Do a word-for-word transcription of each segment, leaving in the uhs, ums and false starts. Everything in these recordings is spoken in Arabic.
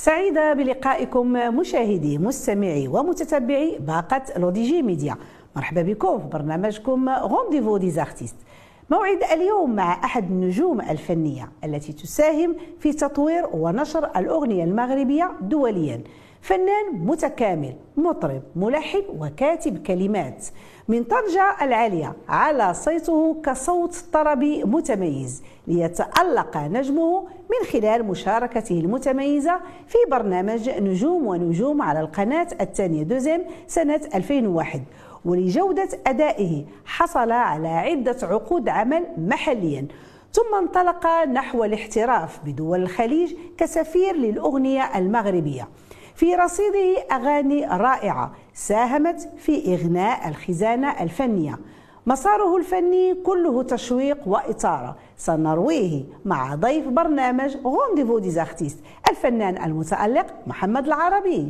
سعيدة بلقائكم مشاهدي مستمعي ومتتبعي باقة لوديجي ميديا. مرحبا بكم في برنامجكم رونديفو دي زارتيست. موعد اليوم مع أحد النجوم الفنية التي تساهم في تطوير ونشر الأغنية المغربية دوليا. فنان متكامل، مطرب، ملحن وكاتب كلمات. من طنجة العالية على صيته كصوت طربي متميز، ليتألق نجمه من خلال مشاركته المتميزة في برنامج نجوم ونجوم على القناة الثانية دوزيم سنة ألفين وواحد. ولجودة أدائه حصل على عدة عقود عمل محليا، ثم انطلق نحو الاحتراف بدول الخليج كسفير للأغنية المغربية. في رصيده أغاني رائعة ساهمت في إغناء الخزانة الفنية. مساره الفني كله تشويق وإثارة، سنرويه مع ضيف برنامج رونديفو دي زارتيست الفنان المتألق محمد العربي.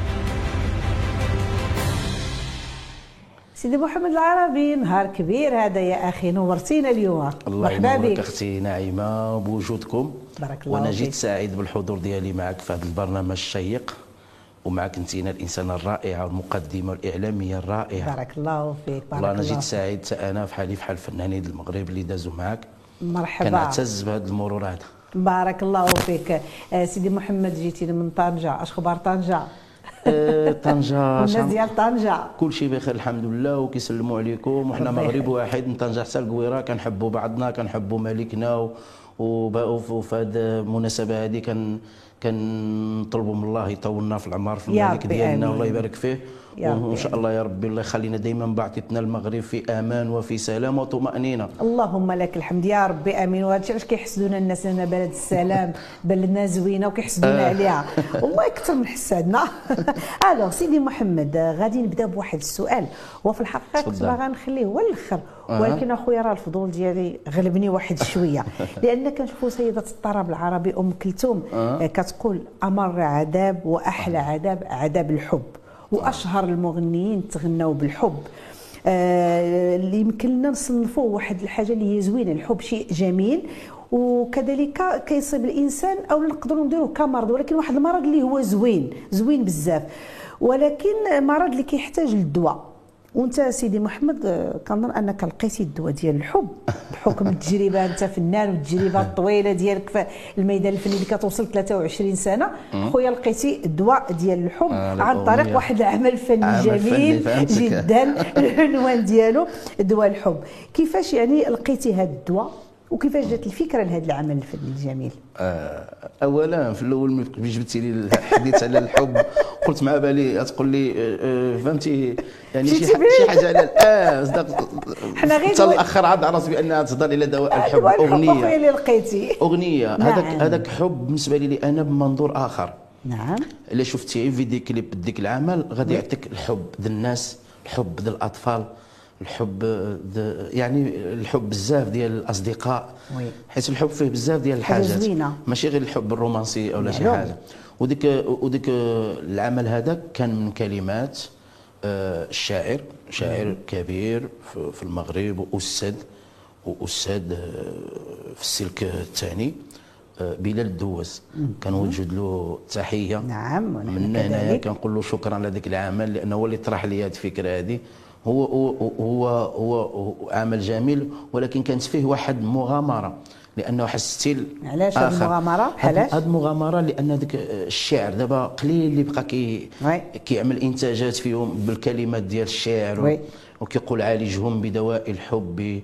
سيدي محمد العربي، نهار كبير هذا يا اخي، نورتينا اليوم. الله ينورك اختي نعيمه بوجودكم. بارك الله وانا فيك. جيت سعيد بالحضور ديالي معك في هذا البرنامج الشيق، ومعك انتينا الانسانه الرائعه والمقدمه الاعلاميه الرائعه. بارك الله فيك. بارك والله انا الله جيت سعيد انا في حالي بحال الفنانين المغرب اللي دازوا معك. مرحبا. كنعتز بهذا المرور هذا. بارك الله فيك. آه سيدي محمد، جيتينا من طنجه، اش اخبار طنجه؟ أه طنجه الناس ديال طنجه كل شيء بخير الحمد لله، وكيسلموا عليكم، وحنا مغرب واحد من طنجه حتى القويره، كنحبوا بعضنا، كنحبوا ملكنا، وفي هذه المناسبه هذه كان كنطلبوا من الله يطولنا في العمر في الملك ديالنا والله يبارك فيه، وان شاء الله يا ربي الله يخلينا دائما بعثتنا المغرب في امان وفي سلام وطمانينه. اللهم لك الحمد يا ربي امين. وهذا علاش كيحسدونا الناس لنا بلد السلام، بلدنا زوينه وكيحسدونا عليها والله اكثر من حسادنا. الو سيدي محمد، غادي نبدا بواحد السؤال، وفي الحقيقه كنت باغا نخليه هو الاخر، ولكن اخويا راه الفضول ديالي غلبني واحد شويه. لان كنشوفوا سيده الطرب العربي ام كلثوم كتقول امر عذاب واحلى عذاب عذاب الحب، واشهر المغنيين تغنوا بالحب. آه اللي يمكن لنا نصنفوه واحد الحاجه اللي هي زوينه، الحب شيء جميل، وكذلك كيصيب الانسان او نقدروا نديروه كمرض، ولكن واحد المرض اللي هو زوين زوين بزاف، ولكن مرض اللي كيحتاج للدواء. وانت سيدي محمد كنظن انك لقيتي الدواء ديال الحب بحكم التجربه، انت فنان والتجربه الطويله ديالك في الميدان الفني اللي كتوصل ثلاثة وعشرين سنه. خويا لقيتي الدواء ديال الحب آه عن طريق واحد العمل فني عمل جميل فني جدا. العنوان ديالو دواء الحب. كيفاش يعني لقيتي هذا الدواء، وكيفاش جات الفكره لهذا العمل الفني الجميل؟ آه اولا في الاول ملي جبتي لي الحديث على الحب قلت مع بالي تقول لي آه فهمتي يعني شي شي حاجه على اه صدق. حنا غير تالاخر عاد عرفت بانها تهضر على دواء الحب. اغنيه اللي لقيتي اغنيه هذاك نعم. هذاك حب بالنسبه لي انا بمنظور اخر. نعم. الا شفتي فيديو كليب ديك العمل غادي يعطيك الحب ذا الناس، الحب ذا الاطفال، الحب يعني الحب بزاف ديال الاصدقاء، حيت الحب فيه بزاف ديال الحاجات، ماشي غير الحب الرومانسي او شي حاجه. وديك وديك العمل هذا كان من كلمات الشاعر، شاعر كبير في المغرب واستاذ واستاذ في السلك الثاني، بلال الدواز، كنوجد له التحيه. نعم. من هنايا كنقول له شكرا على ذاك العمل، لانه هو اللي طرح لي هذه الفكره هذه. هو هو هو هو عمل جميل، ولكن كانت فيه واحد المغامره، لانه واحد ستيل. علاش هذه المغامره؟ علاش هذه المغامره؟ لان ذاك الشعر دابا قليل اللي بقى كي كيعمل انتاجات فيهم بالكلمات ديال الشعر، وكيقول عالجهم بدواء الحب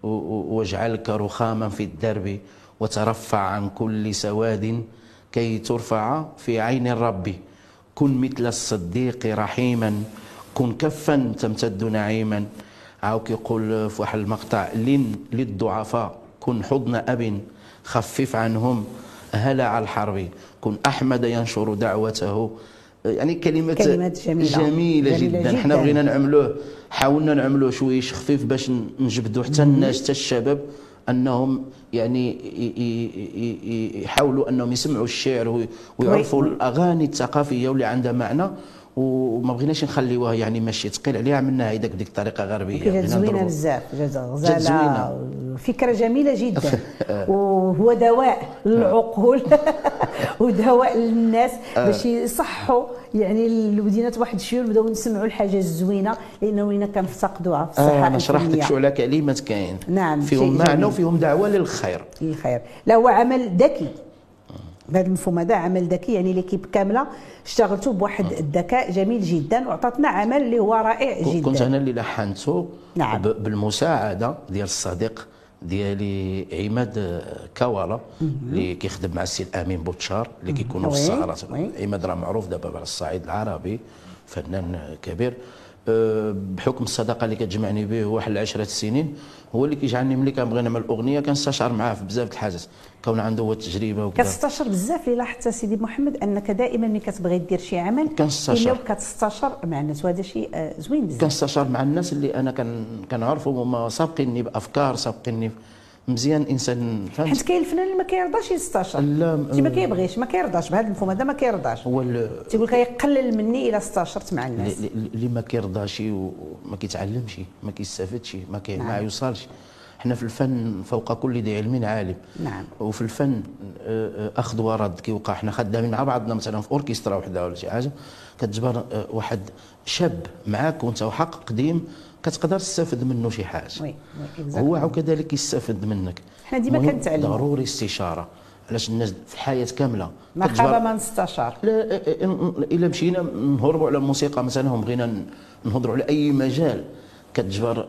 واجعلك رخاما في الدرب وترفع عن كل سواد كي ترفع في عين الرب، كن مثل الصديق رحيما، كن كفا تمتد نعيما. عاو كيقول في واحد المقطع لن للضعفاء كن حضن اب خفف عنهم هلع الحرب، كن احمد ينشر دعوته. يعني كلمات, كلمات جميله, جميلة, جميلة جدا, جدا. حنا بغينا نعملوه، حاولنا نعملوه شويش خفيف باش نجبدوا حتى الناس حتى الشباب انهم يعني يحاولوا انهم يسمعوا الشعر ويعرفوا الاغاني الثقافيه واللي عندها معنى، وما بغيناش نخليوها يعني ماشي ثقيل عليها، عملناها هيداك بديك الطريقه غربيه. كانت زوينه بزاف، جات غزاله، فكره جميله جدا. وهو دواء للعقول ودواء للناس باش يصحوا يعني المدينات واحد شويه، بداو نسمعوا الحاجه الزوينه لانه ولينا كنفتقدوها في الصحه. انا شرحت لك شعله كلمات كاين نعم فيهم معنى وفيهم دعوه للخير. للخير. لا هو عمل ذكي، بهذا المفهوم هذا عمل ذكي، يعني ليكيب كامله اشتغلتوا بواحد الذكاء جميل جدا وعطاتنا عمل اللي هو رائع جدا. كنت انا اللي لحنته. نعم. بالمساعده ديال الصديق ديالي عماد كوالا اللي كيخدم مع السي الامين بوتشار اللي كيكونوا في السهرات. عماد راه معروف دابا على الصعيد العربي، فنان كبير. بحكم الصداقه اللي كتجمعني به واحد العشرة سنين، هو اللي كيجعلني ملي كنبغي نعمل اغنيه كنستشعر معاه في بزاف د الحاجات، كون عنده هو التجربه وكذا. كتستشعر بزاف. اللي لاحظت سيدي محمد انك دائما ملي كتبغي دير شي عمل كنستشعر كتستشعر مع الناس، وهذا شيء زوين بزاف. كنستشعر مع الناس اللي انا كنعرفهم هما سابقيني بافكار، سابقيني مزيان انسان، فهمت؟ حيت كاين الفنان اللي ما كيرضاش يستشر، لا ما كيبغيش، ما كيرضاش بهذا المفهوم هذا، ما كيرضاش، هو تيقول لك يقلل مني الا استشرت مع الناس. اللي ما كيرضاش وما كيتعلمش، ما كيستافدش، ما كي نعم. ما يوصلش. حنا في الفن فوق كل ذي علم عالم. نعم. وفي الفن اخذ ورد كيوقع. حنا خدامين مع بعضنا مثلا في اوركسترا وحده ولا شي حاجه، كتجبر واحد شاب معاك وانت وحق قديم كتقدر تستافد منه شي حاجه. وي وي هو وكذلك يستافد منك. حنا ديما كنتعلموا. ضروري استشاره، علاش الناس في الحياه كامله ما خاب ما نستشار. لا الا مشينا نهربوا على الموسيقى مثلا وبغينا نهضروا على اي مجال، كتجبر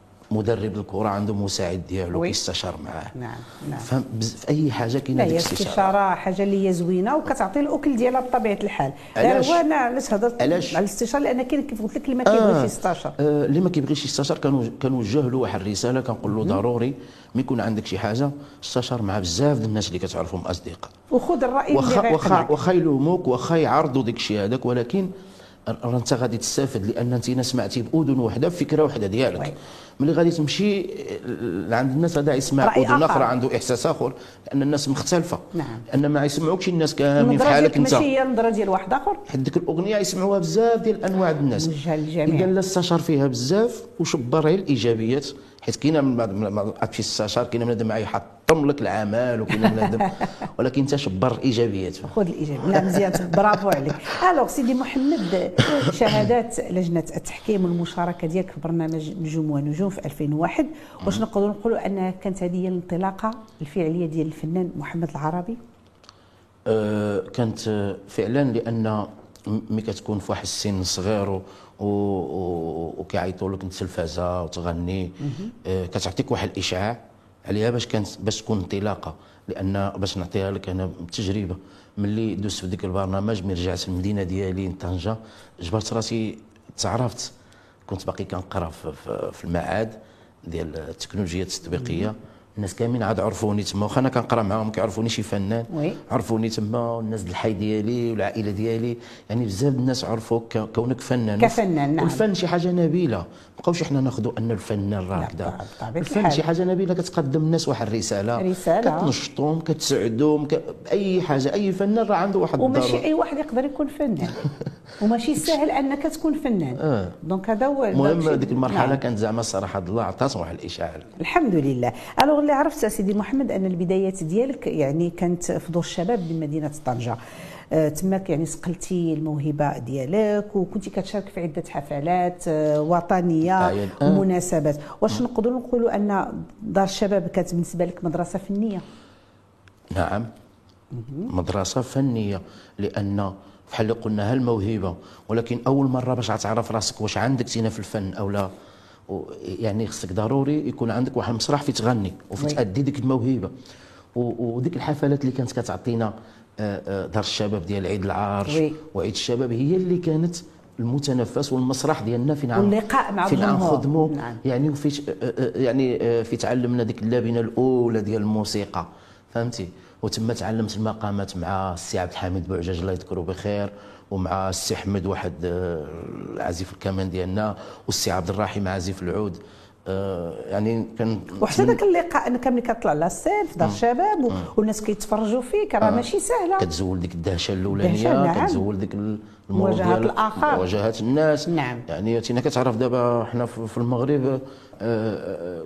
مدرب الكره عنده مساعد ديالو كيستشار معاه. نعم نعم. في اي حاجه كاينه ديك الاستشاره. الاستشاره حاجه اللي هي زوينه وكتعطي الاكل ديالها بطبيعه الحال. علاش؟ هو انا علاش هضرت على الاستشاره؟ لان كاين كيف قلت لك اللي ما كيبغيش يستشار. آه اللي ما كيبغيش يستشار كنوجه له واحد الرساله، كنقول له ضروري ملي يكون عندك شي حاجه استشار مع بزاف د الناس اللي كتعرفهم اصدقاء، وخذ الراي اللي واخا واخا يلوموك واخا يعرضوا داك الشيء هذاك، ولكن راه انت غادي تستافد لان انت سمعتي باذن وحده فكره وحده ديالك. ملي غادي تمشي لعند الناس غادي يسمع اذن اخرى عنده احساس اخر، لان الناس مختلفه. نعم. لان ما يسمعوكش الناس كاملين في حالك انت، ماشي هي النظره ديال واحد اخر. حيت ديك الاغنيه يسمعوها بزاف ديال انواع الناس، وجهها للجميع. قال لا استشار فيها بزاف وشبر غير الايجابيات، حيت كاينه من بعد ما في استشار كاينه بنادم يحطم لك العمل وكاينه بنادم ولكن انت شبر الايجابيات. خذ الايجابيات. لا مزيان، برافو عليك. الوغ سيدي محمد، شهادات لجنه التحكيم والمشاركه ديالك في برنامج نجوم ونجوم في ألفين وواحد، واش نقدروا نقولوا انها كانت هذه هي الانطلاقه الفعليه ديال الفنان محمد العربي؟ أه كانت فعلا، لان ملي كتكون في واحد السن صغير وكيعيطوا لك التلفازه وتغني، أه كتعطيك واحد الاشعاع عليها باش كانت باش تكون انطلاقه. لان باش نعطيها لك انا بالتجربه، ملي دوزت في ذاك البرنامج ملي رجعت المدينه ديالي طنجه، جبرت راسي تعرفت. كنت باقي كنقرا في المعهد ديال التكنولوجيا التطبيقيه، الناس كاملين عاد عرفوني تما، واخا انا كنقرا معاهم كيعرفوني شي فنان. وي. عرفوني تما، والناس د الحي ديالي والعائله ديالي، يعني بزاف الناس عرفوك كونك فنان. كفنان. نعم. والفن شي حاجه نبيله، ما بقاوش حنا ناخذوا ان الفنان راه كذا. الفن شي حاجه نبيله، كتقدم الناس واحد الرساله، رساله كتنشطهم كتسعدهم ك... اي حاجه. اي فنان راه عنده واحد الضرورة. وماشي اي واحد يقدر يكون فنان وماشي سهل انك تكون فنان. آه. دونك هذا هو المهم. هذيك المرحله نعم. كانت زعما الصراحه الله عطات واحد الاشعاع. الحمد لله. الوغ اللي عرفت سيدي محمد ان البدايات ديالك يعني كانت في دور الشباب بمدينه طنجه. آه تماك يعني صقلتي الموهبه ديالك وكنتي كتشارك في عده حفلات آه وطنيه آه. ومناسبات. واش نقدروا نقولوا ان دار الشباب كانت بالنسبه لك مدرسه فنيه؟ نعم، مدرسه فنيه، لان بحال اللي قلنا الموهبه، ولكن اول مره باش تعرف راسك واش عندك سينا في الفن او لا، يعني خصك ضروري يكون عندك واحد المسرح في تغني وفي تادي ديك الموهبه. وديك الحفلات اللي كانت كتعطينا دار الشباب ديال عيد العرش وعيد الشباب هي اللي كانت المتنفس والمسرح ديالنا فين عم واللقاء مع فين نخدموا. نعم. يعني وفي يعني في تعلمنا ديك اللبنه الاولى ديال الموسيقى، فهمتي؟ وتما تعلمت المقامات مع السي عبد الحميد بوعجاج الله يذكره بخير، ومع السي احمد واحد العازف الكمان ديالنا، والسي عبد الرحيم عازف العود. آه يعني كان وحتى ذاك اللقاء انك ملي كطلع لا سين في دار الشباب والناس كيتفرجوا فيك راه آه ماشي سهله. كتزول ديك الدهشه الاولانيه، نعم. كتزول ديك مواجهات الاخر، مواجهات الناس، نعم. يعني تينا كتعرف دابا حنا في المغرب آه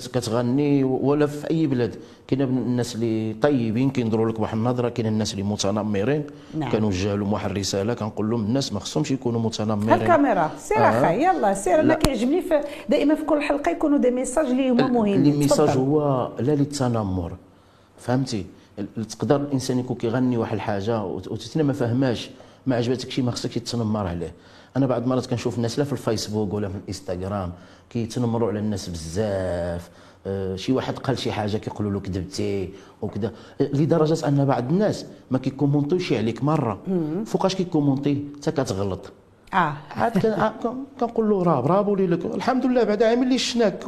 كتغني ولا في اي بلاد كاين الناس اللي طيبين كينظروا لك بواحد النظره، كاين الناس اللي متنمرين، نعم. كنوجه لهم واحد الرساله كنقول لهم الناس ما خصهمش يكونوا متنمرين. الكاميرا سير آه. اخي يلا سير. انا كيعجبني دائما في كل حلقه يكونوا دي ميساج اللي هما مهمين. لي ميساج هو لا للتنمر، فهمتي؟ تقدر الانسان يكون كيغني واحد الحاجه وتتنا ما فهماش، ما عجبتك شي ما خصكش تتنمر عليه. انا بعض المرات كنشوف الناس لا في الفيسبوك ولا في الانستغرام كيتنمروا على الناس بزاف. آه شي واحد قال شي حاجه كيقولوا له كذبتي وكذا، لدرجه ان بعض الناس ما كيكومونطيوش عليك مره، فوقاش كيكومونطي حتى كتغلط. اه عاد كنقول له راه برافو ليك الحمد لله بعدا عامل لي شناك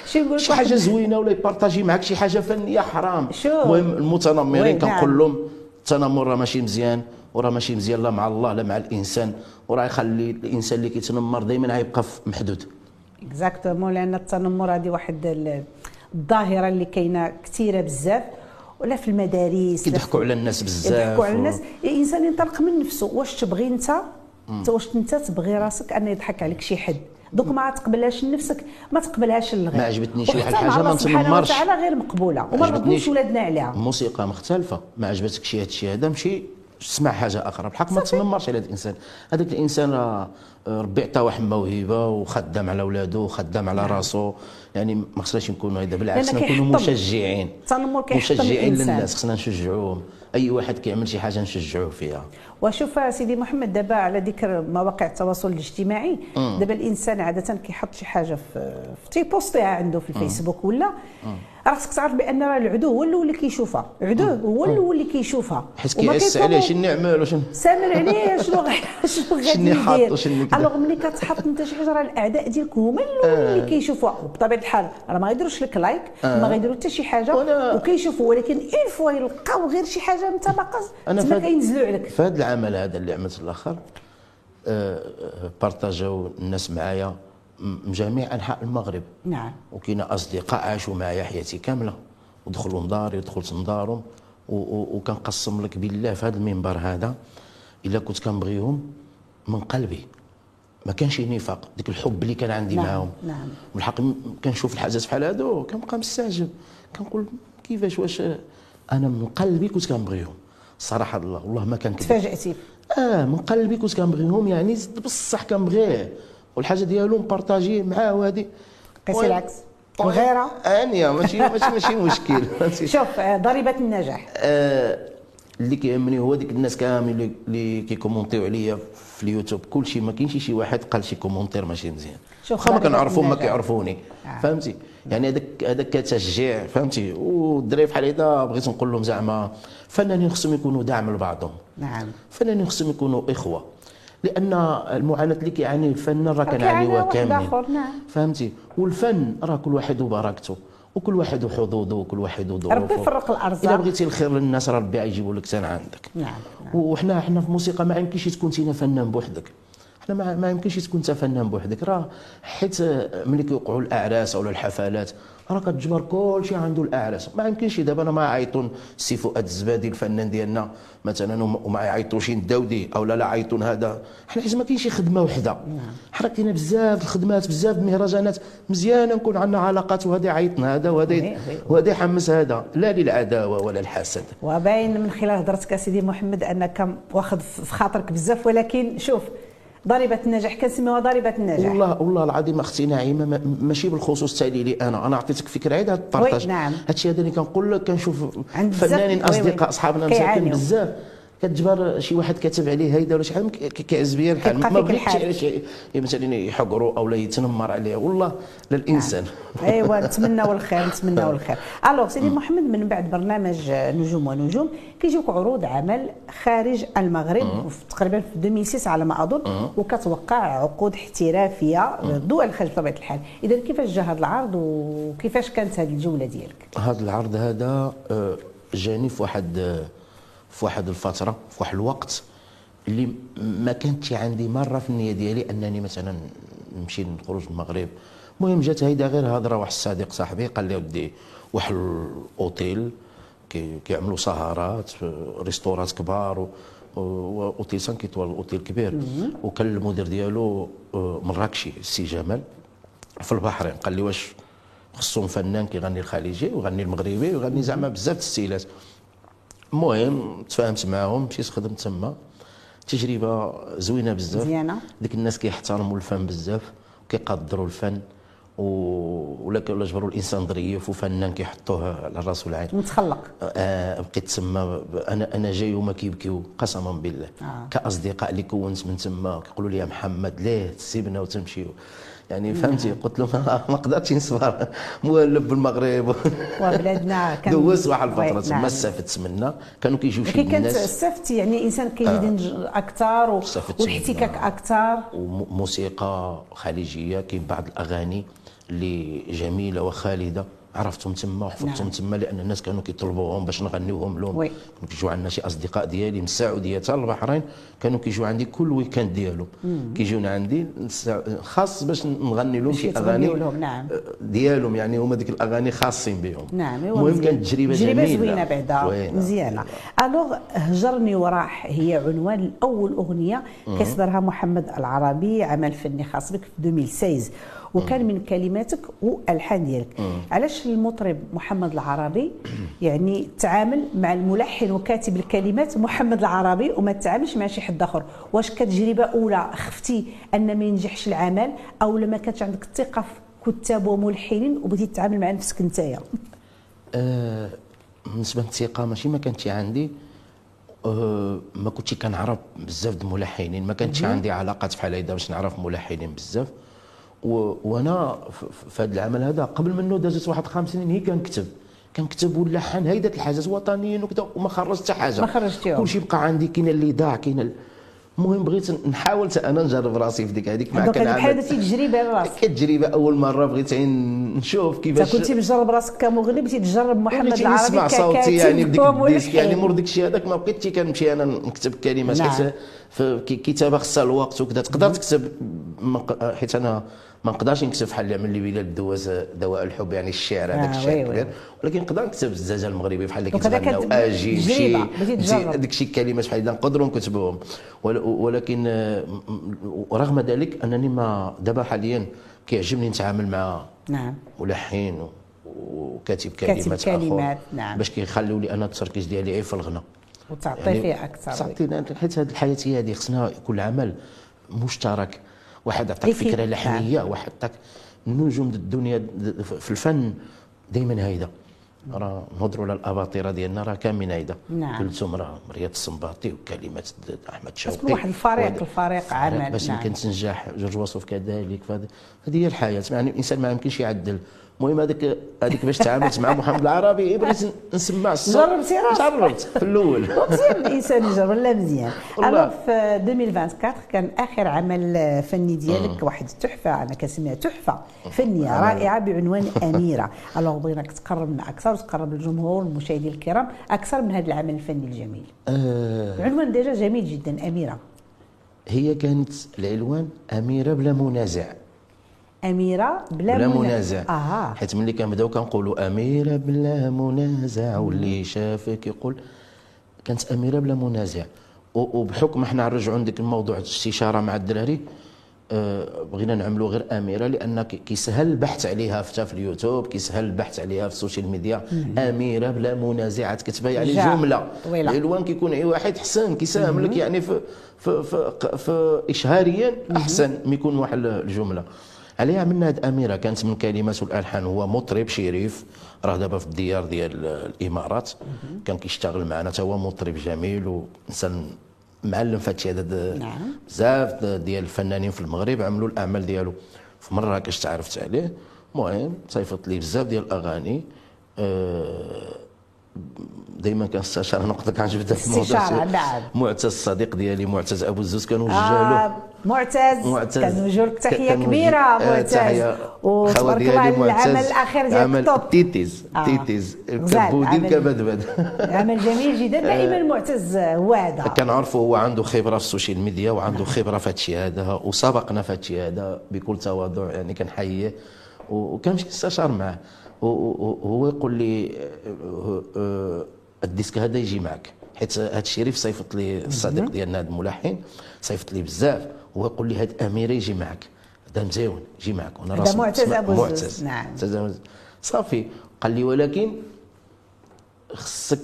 شي حاجه زوينه ولا يبارطاجي معاك شي حاجه فنيه حرام. المهم المتنمرين كنقول لهم التنمر راه ماشي مزيان، وراه ماشي مزيان لا مع الله لا مع الانسان، وراه يخلي الانسان اللي كيتنمر دائما غيبقى محدود. اكزاكتومون، لان التنمر هذه واحد الظاهره اللي كاينه كثيره بزاف، ولا في المدارس كيضحكوا على الناس بزاف، يضحكوا على الناس. الانسان ينطلق من نفسه، واش تبغي انت انت واش انت تبغي راسك ان يضحك عليك شي حد، دوك ما تقبلهاش لنفسك ما تقبلهاش للغير. ما عجبتنيش واحد الحاجه ما نتنمرش سبحانه غير مقبوله وما نردوش ولادنا عليها. موسيقى مختلفه ما عجبتكش هذا الشيء هذا مشي اسمع حاجه اخرى بالحق، ما تنمرش على هذا الانسان. هذاك الانسان راه ربي عطاه واحد الموهبه وخدام على ولادو وخدام على راسو، يعني ما خصناش نكونوا هذا، بالعكس نكونوا مشجعين. التنمر كيحطم مشجعين للناس، خصنا نشجعوهم، اي واحد كيعمل شي حاجه نشجعوه فيها. وشوف سيدي محمد دابا على ذكر مواقع التواصل الاجتماعي، دابا الانسان عاده كيحط شي حاجه في في تيبوستيها عنده في الفيسبوك ولا راسك تعرف بان راه العدو هو الاول اللي كيشوفها، العدو هو الاول اللي كيشوفها، حيت كيعس عليه شنو نعمل وشنو سامر عليه شنو شنو غادي يدير. الوغ ملي كتحط انت شي حاجه راه الاعداء ديالك هما الاول اللي كيشوفوها، وبطبيعه الحال راه ما غيديروش لك لايك، ما غيديروا حتى شي حاجه وكيشوفوا، ولكن اون فوا يلقاو غير شي حاجه انت ما قص تما كينزلوا عليك. في هذا العمل هذا اللي عملت الاخر بارطاجاو الناس معايا من جميع انحاء المغرب، نعم، وكاين اصدقاء عاشوا معايا حياتي كامله ودخلوا لداري ودخلت لدارهم، وكنقسم لك بالله في هذا المنبر هذا الا كنت كنبغيهم من قلبي، ما كانش نفاق، ديك الحب اللي كان عندي نعم معاهم. نعم. والحق كنشوف الحاجات بحال هادو كنبقى مستعجب، كنقول كيفاش واش انا من قلبي كنت كنبغيهم صراحه الله والله ما كان تفاجاتي. اه من قلبي كنت كنبغيهم، يعني بصح كنبغيه والحاجه ديالو مبارطاجيه معاه، وهذه قيس العكس الغيره انيه ماشي ماشي ماشي مشكل. شوف ضريبه النجاح آه اللي كيهمني هو ديك الناس كاملين اللي كيكومونتيو عليا في اليوتيوب كلشي، ما كاينش شي واحد قال شي كومونتير ماشي مزيان، واخا ما كنعرفهم ما كيعرفوني، آه. فهمتي؟ يعني هذاك هذاك كتشجيع، فهمتي؟ والدراري بحال هذا بغيت نقول لهم زعما فنانين خصهم يكونوا داعم لبعضهم، نعم، فنانين خصهم يكونوا اخوه، لان المعاناه اللي كيعاني الفنان راه كنعانيوها كاملين، نعم. فهمتي؟ والفن راه كل واحد وبركته وكل واحد وحظوظه وكل واحد وظروفه، ربي يفرق الارزاق. الا بغيتي الخير للناس راه ربي غيجيبوا لك حتى عندك. نعم, نعم. وحنا حنا في الموسيقى ما يمكنش تكون انت فنان بوحدك، حنا ما, ما يمكنش تكون انت فنان بوحدك، راه حيت ملي كيوقعوا الاعراس او الحفلات راه كتجبر كلشي عنده الاعراس، ما يمكنش دابا انا ما يعيطون السي فؤاد الزبادي الفنان ديالنا مثلا وما يعيطوش الداودي او لا لا عيطون هذا، حنا حيت ما كاينش خدمه وحده، حركتينا بزاف الخدمات بزاف المهرجانات مزيانه نكون عندنا علاقات، وهذا يعيطنا هذا وهذا وهذا يحمس هذا، لا للعداوه ولا الحسد. وباين من خلال هضرتك سيدي محمد انك واخذ في خاطرك بزاف، ولكن شوف ضريبه النجاح كنسميوها ضريبه النجاح. والله والله العظيم اختي نعيمه ماشي بالخصوص تالي لي انا انا عطيتك فكره عيد هذا البارطاج، نعم. هادشي هذا اللي كنقول لك كنشوف فنانين اصدقاء اصحابنا مساكن بزاف كتجبر شي واحد كاتب عليه هيدا ولا شي حاجه كيعز بيا الحال، ما بغيتش علاش مثلا يحقروا او لا يتنمر عليه، والله للانسان. نعم. ايوا نتمناو الخير نتمناو الخير. الوغ سيدي محمد، من بعد برنامج نجوم ونجوم كيجيوك عروض عمل خارج المغرب تقريبا في ألفين وستة على ما اظن، وكتوقع عقود احترافيه دول الخارج بطبيعه الحال. اذا كيفاش جا هذا العرض وكيفاش كانت هذه الجوله ديالك؟ هذا العرض هذا جاني في واحد في واحد الفتره في واحد الوقت اللي ما كانتش عندي مره في النيه ديالي انني مثلا نمشي نخرج المغرب المهم جات هيدا غير هضره، واحد الصديق صاحبي قال لي ودي واحد الاوتيل كيعملوا سهرات، ريستورات كبار، اوتيل خمسة ايطوال، اوتيل كبير، وكان المدير ديالو مراكشي السي جمال في البحرين. قال لي واش خصهم فنان كيغني الخليجي ويغني المغربي ويغني زعما بزاف الستيلات. المهم تفاهمت معاهم، مشيت خدمت تما. تجربه زوينه بزاف، مزيانه. ديك الناس كيحترموا الفن بزاف وكيقدروا الفن، ولا ولا جبروا الانسان ظريف وفنان كيحطوه على الراس والعين متخلق. آه بقيت تما انا انا جاي وما كيبكيو قسما بالله. آه. كاصدقاء اللي كونت من تما كيقولوا لي يا محمد ليه تسيبنا وتمشيو، يعني فهمتي. قلت له ما, ما قدرتش نصبر، مولف بالمغرب وبلادنا كان دوزت واحد الفتره تما. نعم. استفدت منا، كانوا كيجيو شي كانت الناس استفدتي يعني انسان كيزيد آه. اكثر و... والاحتكاك اكثر، وموسيقى خليجيه. كاين بعض الاغاني اللي جميله وخالده عرفتهم تما وحفظتهم. نعم. تما لان الناس كانوا كيطلبوهم باش نغنيوهم لهم. كانوا كيجيو عندنا شي اصدقاء ديالي من السعوديه حتى البحرين، كانوا كيجيو عندي كل ويكاند ديالهم، كيجيونا عندي خاص باش نغني لهم شي اغاني لهم. نعم. ديالهم، يعني هما ديك الاغاني خاصين بهم. نعم. المهم كانت تجربه جميله، جميله زوينه بعدا مزيانه. الوغ هجرني وراح هي عنوان اول اغنيه كيصدرها محمد العربي، عمل فني خاص بك في ألفين وستة عشر، وكان من كلماتك والحان ديالك. علاش المطرب محمد العربي يعني تعامل مع الملحن وكاتب الكلمات محمد العربي وما تعاملش مع شي حد اخر؟ واش كتجربه اولى خفتي ان ما ينجحش العمل، او لما كانش عندك الثقه في كتاب وملحنين وبغيتي تتعامل مع نفسك نتايا؟ أه بالنسبه للثقه ماشي ما كانتش عندي. أه ما كنتش كنعرف بزاف د الملحنين، ما كانتش عندي علاقات بحال هيدا باش نعرف ملحنين بزاف. وانا في هذا العمل هذا قبل منه دازت واحد خمس سنين هي كنكتب كنكتب ونلحن هيدات الحاجات وطنيين وكذا، وما خرجت حتى حاجه. ما خرجتيهم. كلشي بقى عندي، كاين اللي ضاع كاين ال... المهم بغيت نحاول انا نجرب راسي في ديك هذيك. مع كان بحال هذا تجربه لراسك. كتجربه اول مره بغيت نشوف كيفاش. كنتي مجرب راسك كمغني، بغيتي تجرب محمد العربي ككاتب صوتي يعني بديك الديسك. يعني مور داك الشيء هذاك ما بقيتش كنمشي انا نكتب كلمات. نعم. حيت في كتابه خصها الوقت وكذا. تقدر تكتب حيت انا ما نقدرش نكتب بحال اللي عمل لي بلال الدواز دواء الحب، يعني الشعر هذاك. آه الشعر كبير، ولكن نقدر نكتب الزجاج المغربي بحال اللي كيتغناو اجي شي ديك شي كلمات بحال هكا نقدروا نكتبوهم. ولكن رغم ذلك انني ما دابا حاليا كيعجبني نتعامل مع نعم ملحن وكاتب كلمات كلمات. نعم. باش كيخليوا لي انا التركيز ديالي غير في الغناء وتعطي يعني فيه اكثر. تعطينا حيت هذه الحياتيه هذه خصنا كل عمل مشترك. واحد عطاك فكره لحنيه، واحد عطاك نجوم الدنيا في الفن دائما هيدا. راه نهضروا على الاباطره ديالنا راه كاملين هيدا. نعم. كلثوم راه مرياض السنباطي وكلمات احمد شوقي. بس واحد الفريق الفريق عمل باش يمكن نعم. تنجح. جورج وسوف كذلك. هذه هي الحياه، يعني الانسان ما يمكنش يعدل. المهم هذيك هذيك باش تعاملت مع محمد العربي بغيت نسمع الصوت. جربتي راسك؟ جربت في الاول. مزيان الانسان يجرب. لا مزيان. الوغ في ألفين وأربعة وعشرين كان اخر عمل فني ديالك، واحد التحفه انا كنسميها تحفه فنيه رائعه بعنوان اميره. الوغ بغيناك تقرب لنا اكثر وتقرب للجمهور والمشاهدين الكرام اكثر من هذا العمل الفني الجميل. أه العنوان ديجا جميل جدا، اميره. هي كانت العنوان اميره بلا منازع. اميره بلا, بلا منازع. آه. حيت ملي كنبداو كنقولوا اميره بلا منازع واللي شافك يقول، كانت اميره بلا منازع. وبحكم احنا نرجعوا عندك الموضوع الاستشاره مع الدراري، أه بغينا نعملوا غير اميره لان كيسهل البحث عليها في اليوتيوب، كيسهل البحث عليها في السوشيال ميديا. اميره بلا منازع تكتبها يعني جمله. العنوان كيكون اي واحد حسن كيساهم لك يعني في في في, في اشهاريا احسن ما يكون واحد الجمله. عليها عملنا هاد اميره كانت من كلمات والالحان هو مطرب شريف راه دابا في الديار ديال الامارات. كان كيشتغل معنا حتى هو مطرب جميل وانسان معلم في هادشي هذا. نعم. بزاف ديال الفنانين في المغرب عملوا الاعمال ديالو في مراكش تعرفت عليه. المهم صيفط لي بزاف ديال الاغاني. أه دائما كنستشار نقطه كنجبدها في الموضوع. نعم. معتز الصديق ديالي معتز ابو الزوز كنوجه له. آه معتز, معتز. كنوجه لك تحيه كبيره معتز. تحيه وتبارك الله العمل الاخير ديالك توب. تيتيز آه. تيتيز كبودي كبدبد. عمل جميل جدا. دائما معتز واعد. كنعرفوا هو عنده خبره في السوشيال ميديا وعنده خبره في هادشي هذا وسبقنا في هادشي هذا بكل تواضع، يعني كنحييه وكنمشي نستشار معاه وهو يقول لي الديسك هذا يجي معك، حيت هذا الشريف صيفط لي الصديق ديالنا هذا الملحن صيفط لي بزاف، وهو يقول لي هذا اميره يجي معك، هذا مزيون يجي معك. وانا راسي معتز ابو زوز. نعم صافي. قال لي ولكن خصك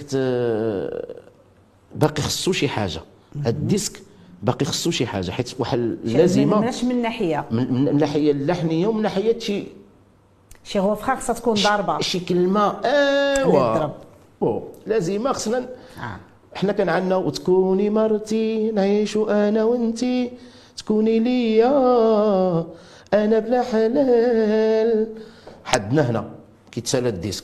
باقي خصو شي حاجه، هذا الديسك باقي خصو شي حاجه، حيت واحد اللازمه ماش من ناحيه من الناحيه اللحنيه ومن ناحيه شي شي هو فخا خصها تكون ضاربه شي كلمه ايوا او لازمه خصنا آه. حنا كان عندنا وتكوني مرتي نعيش انا وانتي تكوني ليا انا بلا حلال، حدنا هنا كيتسالى الديسك.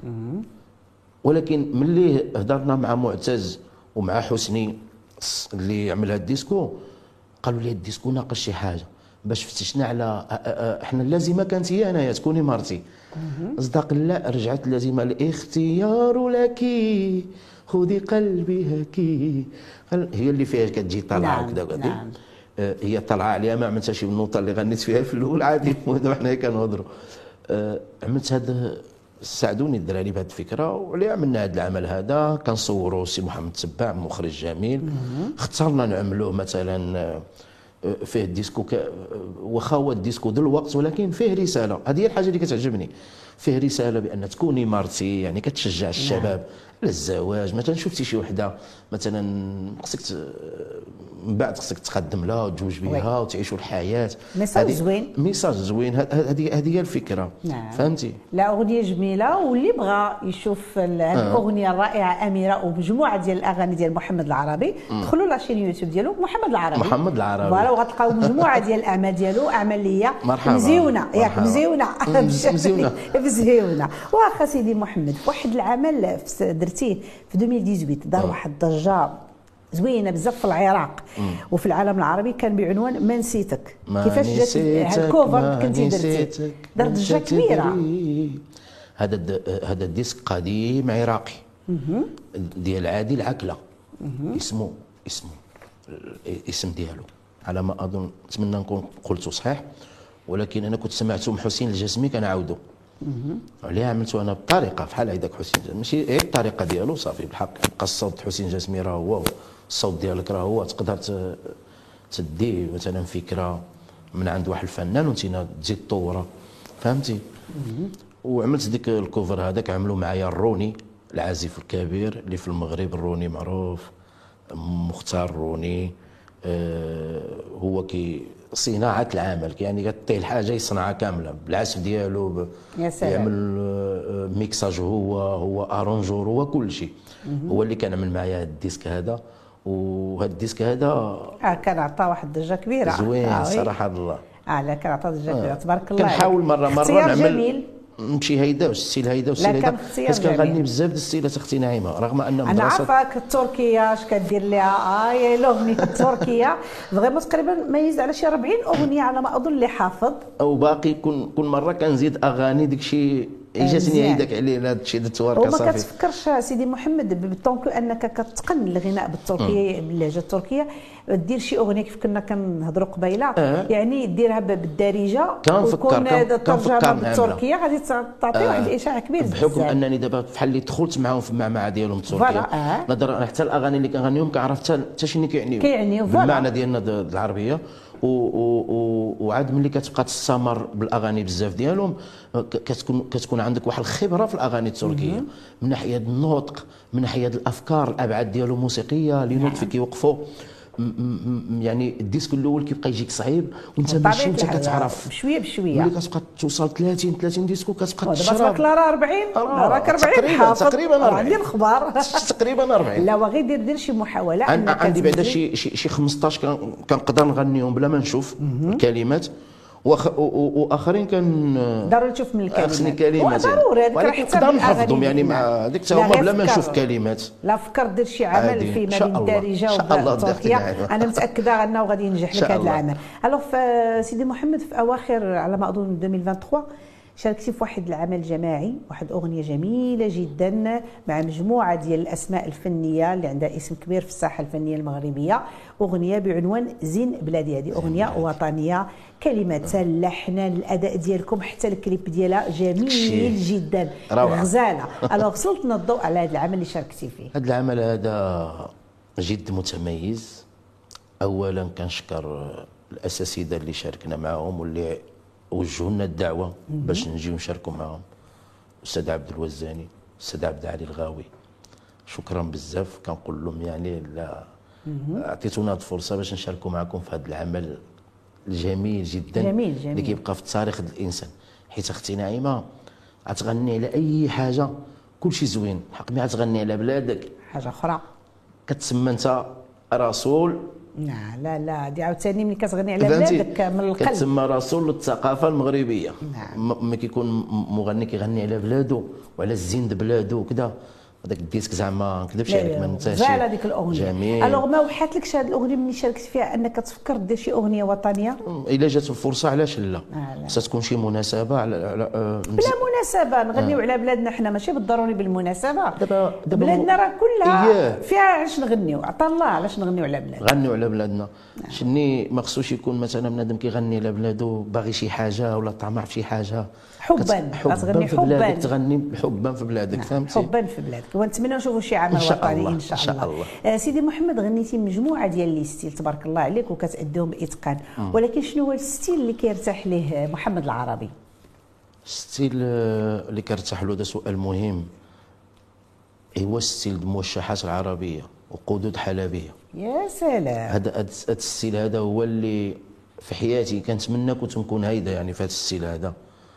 ولكن ملي هضرنا مع معتز ومع حسني اللي عمل هاد الديسكو قالوا لي الديسكو ناقص شي حاجه، باش فتشنا على احنا اللازمه كانت هي انايا تكوني مرتي، اصدق لا رجعت اللازمه الاختيار لك خذي قلبي هكي، هي اللي فيها كتجي طالعه هكذا. نعم. نعم. هي طالعه عليها ما عملتها شي النوطه اللي غنيت فيها في الاول عادي حنا كنهضروا. عملت هذا ساعدوني الدراري بهذه الفكره وعليها عملنا هذا العمل هذا. كنصوروا سي محمد تباع مخرج جميل، اخترنا نعملوه مثلا فيه الديسكو واخا هو الديسكو ذو الوقت ولكن فيه رساله، هذه هي الحاجه اللي كتعجبني، فيه رساله بان تكوني مرتي، يعني كتشجع الشباب على الزواج. مثلا شفتي شي وحده مثلا خصك من بعد خصك تقدم لها وتزوج بها وتعيشوا الحياه. ميساج زوين، ميساج زوين، هذه هذه هي الفكره. نعم. فهمتي؟ لا اغنيه جميله، واللي بغى يشوف الاغنيه الرائعه اميره ومجموعه ديال الاغاني ديال محمد العربي دخلوا لاشين يوتيوب ديالو محمد العربي محمد العربي فوالا، وغتلقاو مجموعه ديال الاعمال ديالو، اعمال ليا مزيونه ياك مزيونه مزيونه مزيونه. واخا سيدي محمد واحد العمل درتيه في ألفين وثمانية عشر دار واحد الضجه زوينه بزاف في العراق مم. وفي العالم العربي، كان بعنوان ما نسيتك. كيفاش جات هاد الكوفر كنتي درتي؟ دار ضجه كبيره. هذا هذا الديسك قديم عراقي ديال عادل عكله، اسمه اسمه الاسم ديالو على ما اظن، نتمنى نكون قلته صحيح، ولكن انا كنت سمعته من حسين الجسمي كنعاودو عليها، عملته انا بطريقه بحال هيداك حسين، ماشي غير الطريقه ديالو صافي بالحق، بقى الصوت حسين الجسمي راه هو، الصوت ديالك راه هو، تقدر تدي مثلا فكره من عند واحد الفنان وانت تزيد طورها، فهمتي؟ وعملت ديك الكوفر هذاك، عملوا معايا الروني العازف الكبير اللي في المغرب، الروني معروف، مختار الروني، آه هو كي صناعه العمل، يعني كطيح الحاجه يصنعها كامله بالعزف ديالو، يعمل آه ميكساج، هو هو ارونجور، هو كل شيء، هو اللي كان عمل معايا هذا الديسك هذا. وهذا الديسك هذا اه كان عطاه واحد الضجه كبيره زوين آه صراحه الله. اه لا كان عطاه ضجه كبيره تبارك الله. كنحاول مره مره نعمل جميل. نمشي هيدا والستيل هيدا والستيل هيدا، حيت كنغني بزاف د الستيلات اختي نعيمه، رغم ان انا عارفاك التركيه اش كدير ليها، اه يا الاغنيه التركيه فريمون تقريبا ميز على شي أربعين اغنيه على ما اظن اللي حافظ، او باقي كل كل مره كنزيد اغاني داكشي جاتني هيداك عليه هذا الشيء د التواركه صافي. وما كتفكرش سيدي محمد بالطونكو انك كتقن الغناء بالتركيه باللهجه التركيه، دير شي اغنيه كيف كنا كنهضروا قبيله أه. يعني ديرها بالدارجه وتكون الترجمه بالتركيه غادي تعطي أه. واحد الاشاعه كبير بحكم انني دابا بحال اللي دخلت معاهم في المعمعه ديالهم التركيه أه. نظرا حتى الاغاني اللي كنغنيهم كنعرف حتى شنو كيعنيو كيعنيو بالمعنى ديالنا العربيه، و و وعاد ملي كتبقى تستمر بالاغاني بزاف ديالهم كتكون كتكون عندك واحد الخبره في الاغاني التركيه من ناحيه النطق، من ناحيه الافكار، الابعاد ديالهم موسيقيه، لي نوت فين كيوقفوا، يعني الديسك الاول كيبقى يجيك صعيب وانت ماشي انت كتعرف بشويه بشويه، ملي كتبقى توصل ثلاثين ثلاثين ديسكو كتبقى تشرب دابا تبارك راه أربعين راك أربعين حافظ تقريبا أربعين عندي الخبار تقريبا أربعين. لا وغير دير دير شي محاوله عندي بعدا شي شي خمسطاش كنقدر نغنيهم بلا ما نشوف الكلمات، واخرين كان ضروري تشوف من الكلمات، خصني كلمات ضروري هذيك راه حتى نقدر نحفظهم يعني مع ديك حتى هما بلا ما نشوف كلمات. لا فكر دير شي عمل في ما بين الدارجه والتركيه، انا متاكده انه غادي ينجح لك هذا العمل. الوغ سيدي محمد في اواخر على ما اظن ألفين وثلاثة وعشرين شاركتي في واحد العمل جماعي، واحد اغنيه جميله جدا مع مجموعه ديال الاسماء الفنيه اللي عندها اسم كبير في الساحه الفنيه المغربيه، اغنيه بعنوان زين بلادي. هذه اغنيه وطنيه، كلماتها، اللحن، الاداء ديالكم، حتى الكليب ديالها جميل جدا، غزاله. الوغ سلطنا الضوء على هذا العمل اللي شاركتي فيه. هذا العمل هذا جد متميز. اولا كنشكر الاساتذه اللي شاركنا معهم واللي وجهوا لنا الدعوه باش نجيو نشاركوا معهم، الاستاذ عبد الوزاني، الاستاذ عبد العالي الغاوي، شكرا بزاف. كنقول لهم يعني لا اعطيتونا هذه الفرصه باش نشاركوا معكم في هذا العمل الجميل جدا، جميل جميل اللي كيبقى في التاريخ ديال الانسان. حيت اختي نعيمه غتغني على اي حاجه كلشي زوين، حق ملي غتغني على بلادك حاجه اخرى كتسمى انت رسول. لا لا لا دي عاوتاني ملي كتغني على بلادك من القلب كتسمى رسول للثقافه المغربيه. نعم. ملي كيكون مغني كيغني على بلادو وعلى الزين د بلادو وكذا، هذاك الديسك زعما ما نكذبش عليك ما ننساش. زعل هذيك الاغنيه. جميل. الوغ ما وحاتلكش هذه الاغنيه ملي شاركت فيها انك تفكر دير شي اغنيه وطنيه؟ الا جات الفرصه علاش لا؟ خاصها تكون شي مناسبه على, على آه بلا مناسبه نغنيو آه. على بلادنا حنا، ماشي بالضروري بالمناسبه. دابا دابا بلادنا راه كلها إيه. فيها علاش نغنيو، عطا الله علاش نغنيو على بلادنا. غنيو على بلادنا. آه. شني ما خصوش يكون مثلا بنادم كيغني على بلادو باغي شي حاجه ولا طمع في شي حاجه. حبا حبا في بلادك، تغني حبا في بلادك. نعم. فهمتي؟ حبا في بلادك. ونتمنى نشوفوا شي عمل وطني ان شاء, إن شاء الله, الله. آه سيدي محمد، غنيتي مجموعه ديال لي ستيل تبارك الله عليك وكتأديهم باتقان، ولكن شنو هو الستيل اللي كيرتاح ليه محمد العربي؟ الستيل اللي كيرتاح له، ده سؤال مهم. هو ستيل الموشحات العربيه وقدود حلبيه. يا سلام. هذا هذا الستيل هذا هو اللي في حياتي كنتمنى كنت نكون هيدا يعني في هذا الستيل هذا.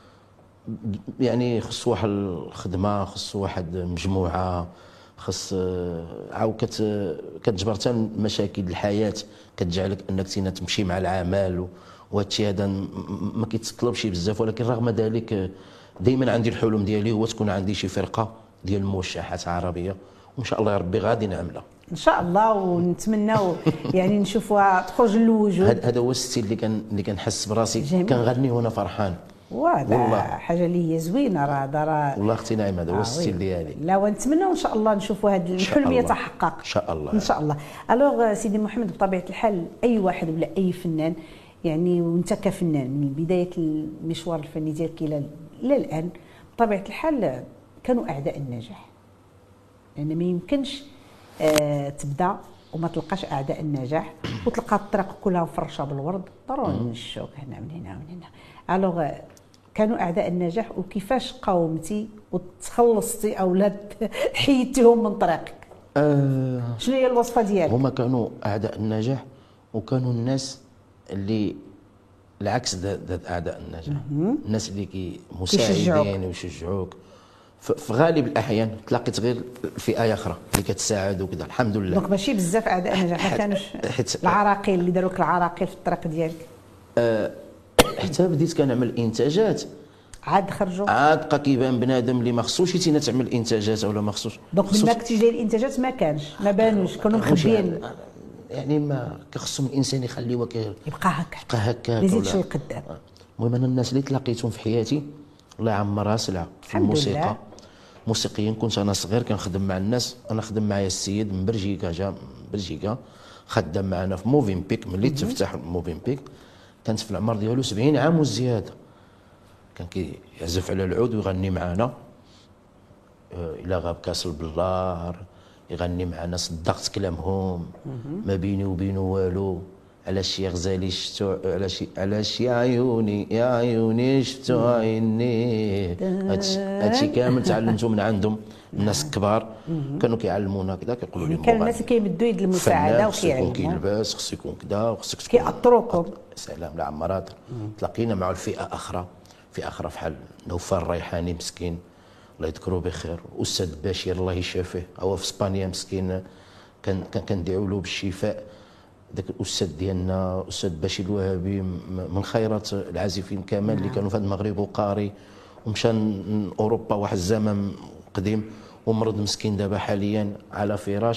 يعني خص واحد الخدمه، خص واحد مجموعه، خص عاو كت كتجبر حتى مشاكل الحياه كتجعلك انك تينا تمشي مع العمل، وهذا الشيء هذا ما كيتطلبش بزاف. ولكن رغم ذلك دائما عندي الحلم ديالي هو تكون عندي شي فرقه ديال الموشحات عربيه، وان شاء الله يا ربي غادي نعملها ان شاء الله، ونتمناو يعني نشوفوها تخرج للوجود. هذا هو الستيل اللي كان اللي كنحس براسي كنغني وانا فرحان. والله حاجه اللي هي زوينه. راه راه والله اختي نعيمه هذا هو الستيل ديالي. لا ونتمناو ان شاء الله نشوفوا هذا الحلم يتحقق ان شاء الله ان شاء الله. الوغ سيدي محمد، بطبيعه الحال اي واحد ولا اي فنان يعني، وانت كفنان من بدايه المشوار الفني ديالك الى الى الان، بطبيعه الحال كانوا اعداء النجاح، لان يعني ما يمكنش آه تبدا وما تلقاش اعداء النجاح وتلقى الطريق كلها مفرشه بالورد، ضروري من الشوك هنا من هنا ومن هنا. الوغ كانوا اعداء النجاح، وكيفاش قاومتي وتخلصتي او لا حيدتيهم من طريقك؟ أه شنو هي الوصفه ديالك؟ هما كانوا اعداء النجاح، وكانوا الناس اللي العكس ضد اعداء النجاح. الناس اللي كي مساعدين ويشجعوك. في غالب الاحيان تلاقيت غير فئه اخرى اللي كتساعد وكذا، الحمد لله. دونك ماشي بزاف اعداء النجاح، ما كانوش العراقيل اللي داروك العراقيل في الطريق ديالك؟ أه حتى بديت كنعمل انتاجات عاد خرجوا، عاد بقى كيبان بنادم اللي ما خصوش يتينا تعمل انتاجات ولا ما خصوش. دونك من ما كنتيش داير الانتاجات ما كانش، ما بانوش، كانوا مخبيين. يعني ما كخصهم الانسان يخليه يبقى هكا يبقى هكا، ما يزيدش للقدام. المهم انا الناس اللي تلاقيتهم في حياتي الله يعمرها سلعه في الموسيقى. موسيقيين كنت انا صغير كنخدم مع الناس. انا خدم معايا السيد من بلجيكا، جا من بلجيكا خدام معنا في موفينبيك. ملي تفتح موفينبيك كانت في العمر ديالو سبعين عام وزياده، كان كيعزف على العود ويغني معنا. الى غاب كاس البلار يغني معنا، صدقت كلامهم ما بيني وبينه والو، علاش يا غزالي شفتو، علاش علاش يا عيوني يا عيوني شفتو عيني. هادشي كامل تعلمته من عندهم، الناس الكبار كانوا كيعلمونا كذا، كيقولوا لي كانوا الناس اللي كيمدوا يد المساعده وكيعلموا، خصو يكون كيلبس، خصو يكون كذا، وخصك كيأطروكم. سلام لعمرات. تلاقينا مع الفئه اخرى، فئه اخرى بحال نوفل الريحاني مسكين الله يذكره بخير، استاذ بشير الله يشافيه، هو في اسبانيا مسكين كان كندعوا له بالشفاء. ذاك الاستاذ ديالنا استاذ بشير الوهابي من خيرات العازفين كمان اللي كانوا في المغرب، وقاري ومشى اوروبا واحد الزمن قديم، ومرض مسكين دابا حاليا على فراش،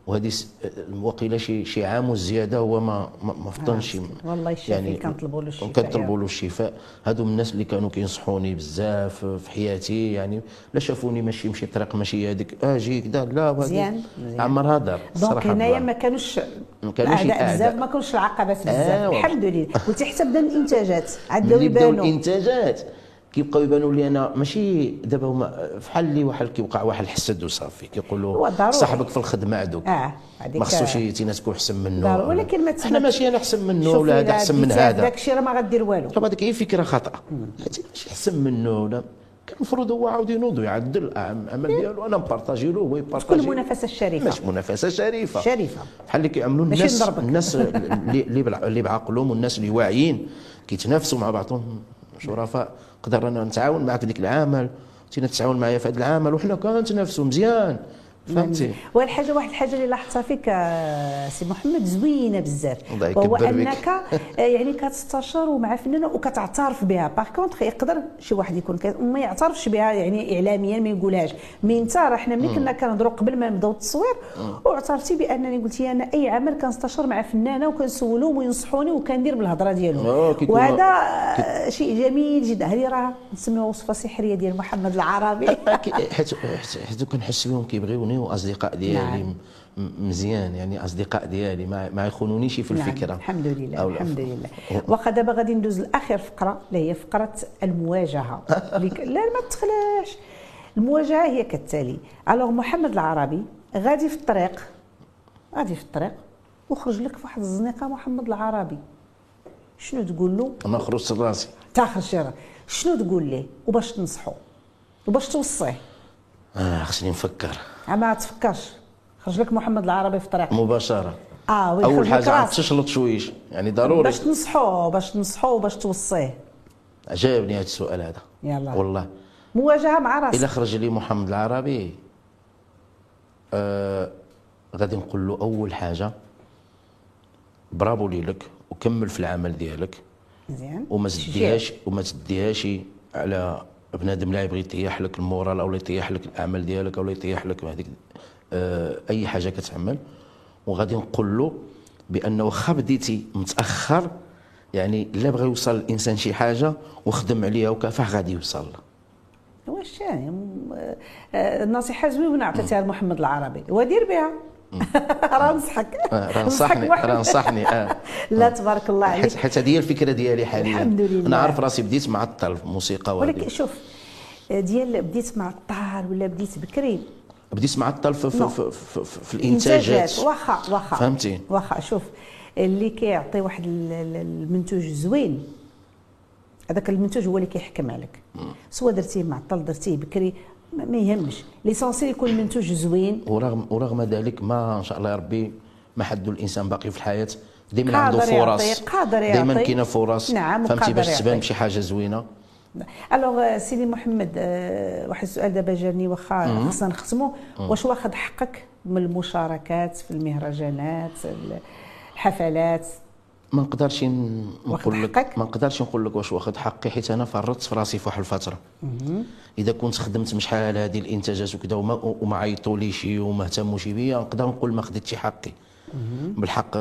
وهذه وقيله شي شي عام وزياده هو ما ما, ما فطنش. والله الشافي يعني كنطلبوا له الشفاء، كنطلبوا له الشفاء. هادو من الناس اللي كانوا كينصحوني بزاف في حياتي، يعني لا شافوني ماشي مشي طريق ماشي هذيك اجي كذا لا مزيان عمر هدر. دونك هنايا ما كانوش ما كانوش بزاف، ما كانوش العقبات بزاف. آه الحمد لله. قلتي حتى بدا الانتاجات عاد اللي بداو يبانوا الانتاجات كيبقاو يبانوا لي انا ماشي دابا هما بحال اللي واحد كيوقع واحد الحسد وصافي كيقولوا صاحبك في الخدمه عندك اه ما خصوش تينا تكون احسن منه، ولكن ما حنا ماشي انا احسن منه ولا هذا احسن من هذا، داك الشيء راه ما غدير والو. طب هذيك هي فكره خاطئه، ماشي احسن منه ولا كان المفروض هو عاود ينوض ويعدل العمل ديالو، انا نبارطاجي له هو يبارطاجي. تكون المنافسه الشريفه، ماشي منافسه شريفه شريفه بحال اللي كيعملوا الناس الناس اللي اللي بعقلهم والناس اللي واعيين كيتنافسوا مع بعضهم شرفاء. نقدر انا نتعاون معك ديك العمل انت تتعاون معايا في هذا العمل وحنا كنتنافسوا مزيان، فهمتي. والحاجه واحد الحاجه اللي لاحظتها فيك سي محمد زوينه بزاف، وهو انك يعني كتستشر ومع فنانه وكتعترف بها. باغ كونطخ يقدر شي واحد يكون ما يعترفش بها يعني اعلاميا ما يقولهاش، مي انت راه حنا ملي كنا كنهضروا قبل ما نبداو التصوير واعترفتي بانني قلتي انا اي عمل كنستشر مع فنانه وكنسولهم وينصحوني وكندير بالهضره ديالهم، وهذا شيء جميل جدا. هذه راه نسميوها وصفه سحريه ديال محمد العربي. حيت حيت كنحس بهم كيبغيوني واصدقاء ديالي. نعم. مزيان يعني اصدقاء ديالي ما, ما يخونونيش في الفكره. نعم. الحمد لله الحمد لله. واخا دابا غادي ندوز لاخر فقره اللي هي فقره المواجهه. لا ما تخلاش. المواجهه هي كالتالي. الوغ محمد العربي غادي في الطريق غادي في الطريق وخرج لك في واحد الزنيقه محمد العربي، شنو تقول له؟ انا خرجت راسي تاخرج شنو تقول ليه وباش تنصحو وباش توصيه؟ اه خصني نفكر. ما تفكرش، خرج لك محمد العربي في طريق مباشره. اه اول حاجه عاد تشلط شويش يعني ضروري باش تنصحوه باش تنصحوه باش توصيه. عجبني هذا السؤال هذا يلا والله. مواجهه مع راسك. الا خرج لي محمد العربي آه غادي نقول له اول حاجه برافو ليك وكمل في العمل ديالك مزيان وما تديهاش وما تديهاش على بنادم اللي يبغي يطيح لك المورال او يطيح لك الاعمال ديالك او يطيح لك هذيك آه اي حاجه كتعمل. وغادي نقول له بانه واخا بديتي متاخر يعني الا بغى يوصل الانسان شي حاجه وخدم عليها وكافح غادي يوصل. واش يعني النصيحه زوينه عطيتيها لمحمد العربي ودير بها. راه نصحك راه نصحني راه نصحني اه لا تبارك الله عليك. حيت هذه هي الفكره ديالي حاليا. الحمد لله. انا عارف راسي بديت معطل في الموسيقى ولكن شوف ديال بديت معطل ولا بديت بكري؟ بديت معطل في في, في, في, في, في الانتاجات. واخا واخا فهمتي. واخا شوف اللي كيعطي واحد المنتوج زوين هذاك المنتوج هو اللي كيحكم عليك، سواء درتيه معطل درتيه بكري ما يهمش، ليسونسيال يكون المنتوج زوين. ورغم ورغم ذلك ما ان شاء الله يا ربي ما حد الانسان باقي في الحياه دائما عنده فرص، قادر يعطي دائما كاينه فرص. نعم فهمتي باش تبان بشي حاجه زوينه. الوغ سيدي محمد أه واحد السؤال دابا جاني واخا خصنا نختموا، واش واخد حقك من المشاركات في المهرجانات الحفلات؟ ما نقدرش نقول لك ما نقدرش نقول لك واش واخد حقي حيت انا فرطت في راسي في واحد الفتره. اذا كنت خدمت من شحال هذه الانتاجات وكذا وما وما عيطوليش وما اهتموش بيا نقدر نقول ما خديتش حقي. بالحق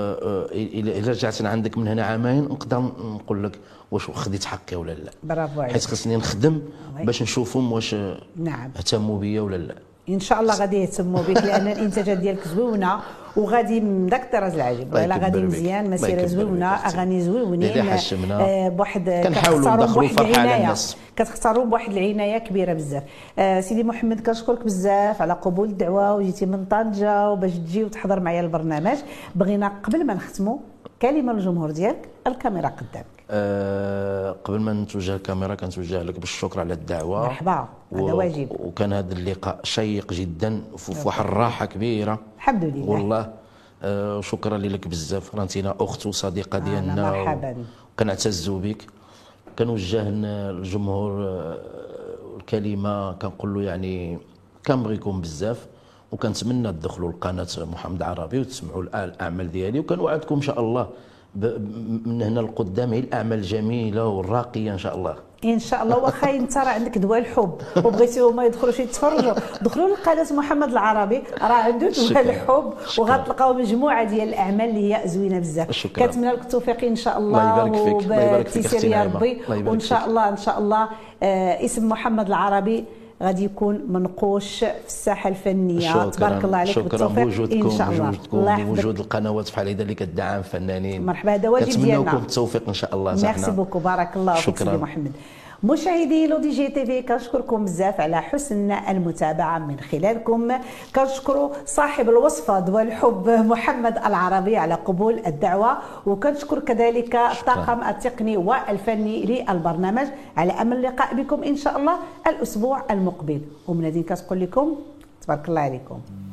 الا رجعت عندك من هنا عامين نقدر نقول لك واش خديت حقي ولا لا. برافو عليك. حيت خصني نخدم باش نشوفهم واش نعم اهتموا بيا ولا لا. ان شاء الله غادي يهتموا بك لان الانتاجات ديالك زوينه وغادي من داك الطراز العجيب. لا غادي مزيان، مسيره زوينه، اغاني زوينين آه بواحد كنحاولوا ندخلوا فرحه على الناس، كتختاروا بواحد العنايه كبيره بزاف. آه سيدي محمد كنشكرك بزاف على قبول الدعوه وجيتي من طنجه وباش تجي وتحضر معايا البرنامج. بغينا قبل ما نختموا كلمه للجمهور ديالك، الكاميرا قدامك. أه قبل ما نتوجه الكاميرا كنتوجه لك بالشكر على الدعوه. مرحبا، هذا واجب. وكان هذا اللقاء شيق جدا وفي واحد الراحه كبيره. الحمد لله والله. أه شكرا لك بزاف، رانتينا اخت وصديقه ديالنا. مرحبا. كنعتزوا بك. كنوجه للجمهور الكلمه كنقول له يعني كنبغيكم بزاف وكنتمنى تدخلوا لقناه محمد عربي وتسمعوا الاعمال ديالي، وكنوعدكم ان شاء الله من هنا لقدام هي الاعمال الجميله والراقيه ان شاء الله. ان شاء الله. واخا انت راه عندك دواء الحب وبغيتيو هما يدخلوا شي يتفرجوا، دخلوا لقناه محمد العربي راه عنده دواء الحب، وغتلقاو مجموعه ديال الاعمال اللي هي زوينه بزاف. كنتمنى لك التوفيق ان شاء الله وبالتيسير يا ربي، وان شاء الله ان شاء الله آه اسم محمد العربي غادي يكون منقوش في الساحه الفنيه. شكرا. تبارك الله عليك. شكرا بوجودكم، ان شاء الله بوجود القنوات بحال هذا اللي كتدعم فنانين. مرحبا، هذا واجب ديالنا. كنتمنى لكم التوفيق ان شاء الله. ميرسي بوكو، بارك الله فيك سيدي محمد. مشاهدي لو دي جي تي في كنشكركم بزاف على حسن المتابعه من خلالكم. كنشكروا صاحب الوصفه دواء الحب محمد العربي على قبول الدعوه، وكنشكر كذلك الطاقم التقني والفني للبرنامج. على امل اللقاء بكم ان شاء الله الاسبوع المقبل، ومن هذه كتقول لكم تبارك الله عليكم.